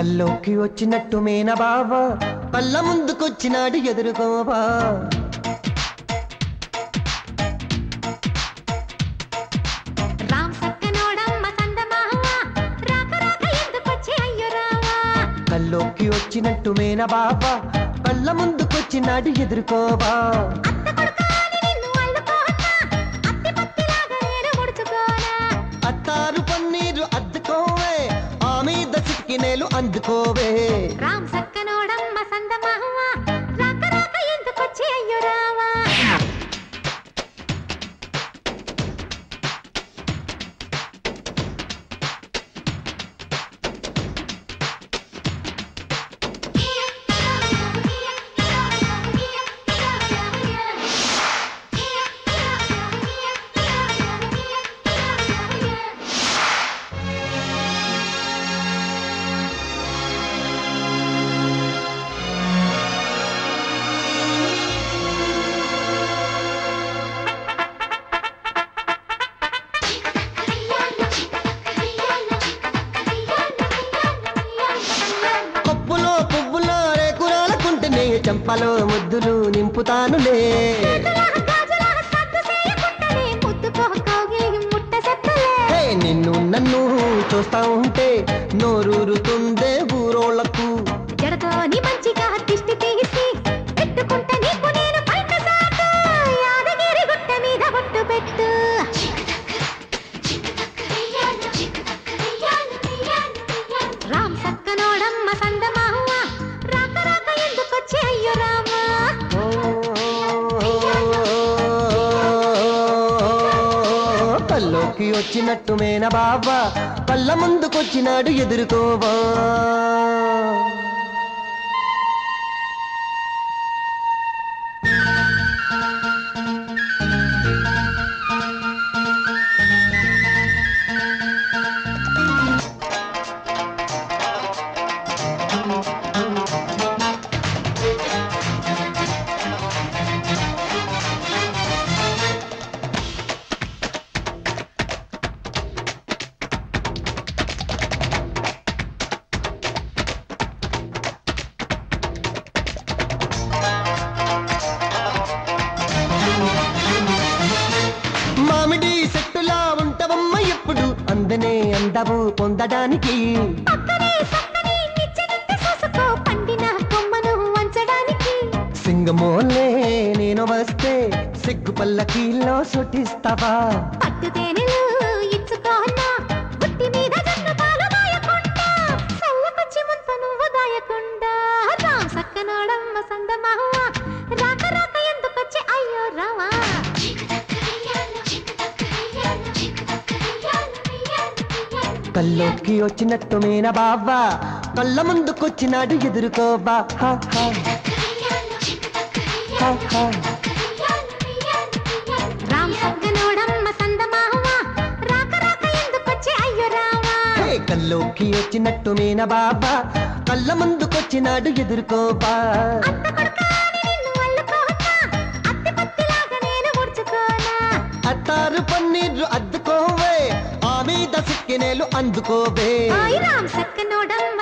కల్లోకి వచ్చినట్టు మేన బావా పళ్ళ ముందుకొచ్చినాడు ఎదురుకోవా కల్లోకి వచ్చినట్టు మేన బావా పళ్ళ ముందుకొచ్చినాడు ఎదురుకోవా అత్తారు పన్నీరు అద్దుకోవే ఆ మీద సిక్కినేలు అందుకోవే రామ్ సక్కనోడమ్మ సందమావ రాక రాక ఎందుకొచ్చి అయ్యో రావా చంపలో ముద్దులు నింపుతానులే నిన్ను నన్ను చూస్తా ఉంటే నోరూరుతుందే ఊరోళ్లకు జడతోని మంచిగా దిష్టి తీసి పెట్టుకుంటే నీకు నేను పైట సాటు యాదగిరి గుట్ట మీద బొట్టు పెట్టు రామ్ సక్కనోడమ్మ సందమావ రాక రాక ఎందుకొచ్చి అయ్యో రామా కల్లోకి వచ్చినట్టు మేన బాబా పళ్ళ ముందుకొచ్చినాడు ఎదురుకోవా మామిడి చెట్టులా ఉంటవమ్మ ఎప్పుడు అందనే అందవు పొందడానికి సింగమోలే నేను వస్తే సిగ్గు పల్లకీలో సుటిస్తావా కల్లోకి వచ్చినట్టు మేన బావా కళ్ళ ముందుకొచ్చినాడు ఎదురుకోవా కల్లోకి వచ్చినట్టు మేన బాబా కళ్ళ ముందుకొచ్చినాడు ఎదురుకోవా అత్తారు పన్నీరు అద్దుకోవే ఆ మీద సిక్కినేలు అందుకోవే రామ్ సక్కనోడమ్మ